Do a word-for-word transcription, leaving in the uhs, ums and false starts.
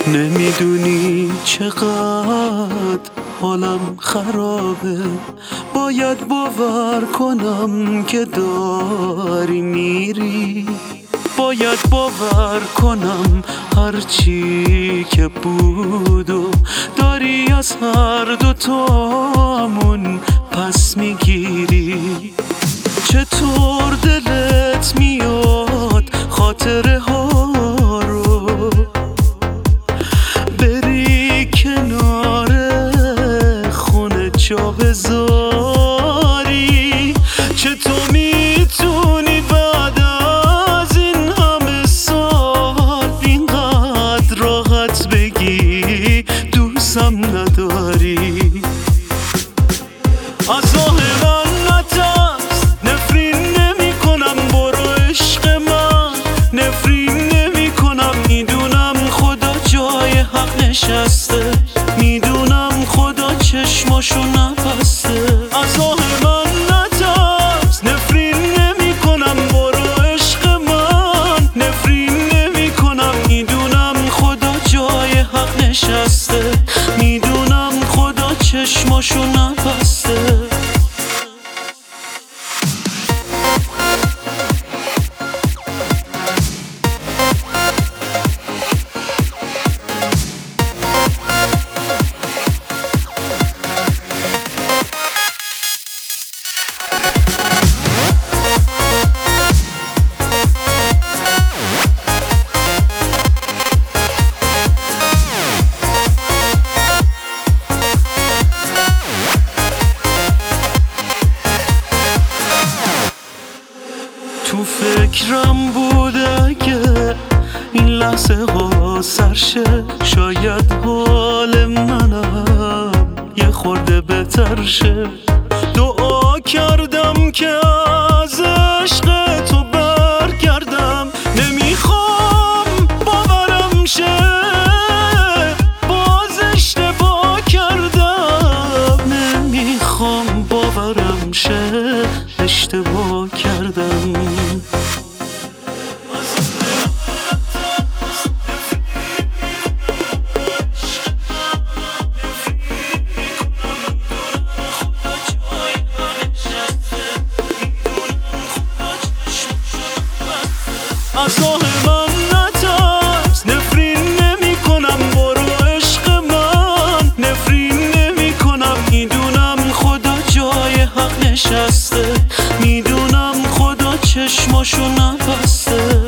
نمیدونی چقدر حالم خرابه، باید باور کنم که داری میری، باید باور کنم هرچی که بود و داری از هر دوتامون پس میگیری. چطور دلت میاد خاطره ها رو بری کنار خونه جا بذاری؟ چطور میتونی بعد از این همه سال اینقدر راحت بگی دوستم نداری؟ از آه من نترس، نفرین نمی کنم، برو عشق من، نفرین نمی کنم. میدونم خدا جای حق نشسته، میدونم خدا چشماشو نبسته. از آه من نترس، نفرین نمی کنم، برو عشق من، نفرین نمی کنم. میدونم خدا جای حق نشسته، میدونم خدا چشماشو نبسته. تو فکرم بود اگه این لحظه ها سرشه، شاید حال منم یه خورده بهتر شه. دعا کردم که از عشق تو برگردم، نمیخوام باورم شه باز اشتباه کردم، نمیخوام باورم شه اشتباه کردم. از آه من نترس، نفرین نمی کنم، برو عشق من، نفرین نمی کنم. میدونم خدا جای حق نشسته، میدونم خدا چشماشو نبسته.